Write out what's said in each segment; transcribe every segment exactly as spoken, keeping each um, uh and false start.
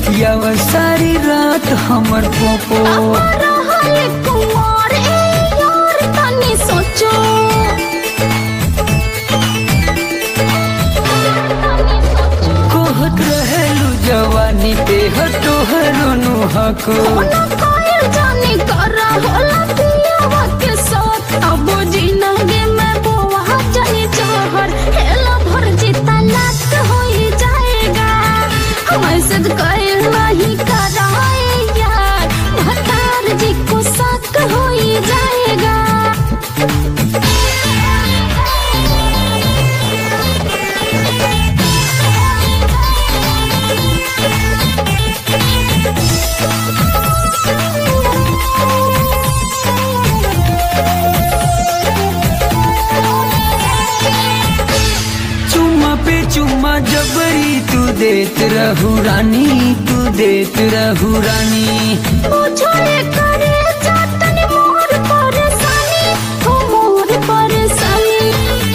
बतिया सारी रात हमर पोपो कुमार ए यार तनी सोचो कहत रहेलू जवानी पे हटो हरोनु हको जानी करा होला पियावा के साथ अब जिंदगी में बोवा जानी चाहर हेला भर जीता लात हो ही जाएगा हमसे कहे नहीं कराए यार भतार जी को शक हो ही जाएगा। चुम्मा जबरी तू देत रहू रानी तू देत रहू रानी मुझे करे जातनी मोर परेशानी हो मोर परेशानी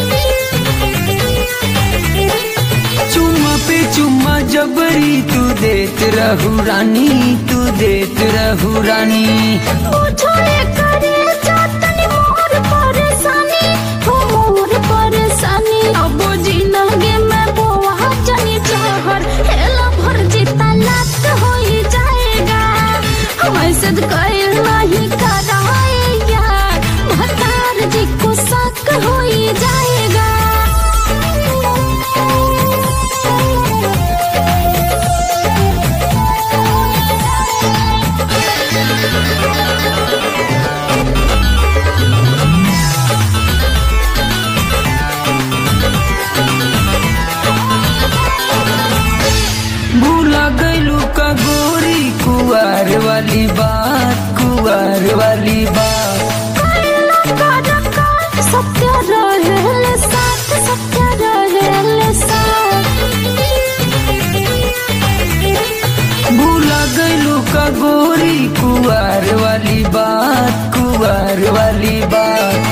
चुम्मा पे चुम्मा जबरी तू देत रहू रानी तू देत रहू रानी मुझे करे जातनी मोर परेशानी हो मोर परेशानी अब जिंदगी में हमसे कहे नहीं कराए यार भतार जी को शक हो ही जाएगा। भूला गईलू का गोरी कुआर वाली बात कुआर वाली बात सत्य रहेले साथ सत्य रहेले साथ भूला गईलू का गोरी कुआर वाली बात कुआर वाली बात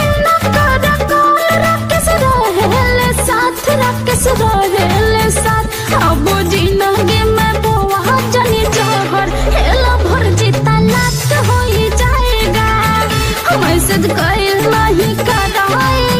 साथ राकेश रहेले साथ अब जिंदगी में बोवा जानी चाहर हेला भर जीता लात हो ही जाएगा हमसे कहे नहीं कराए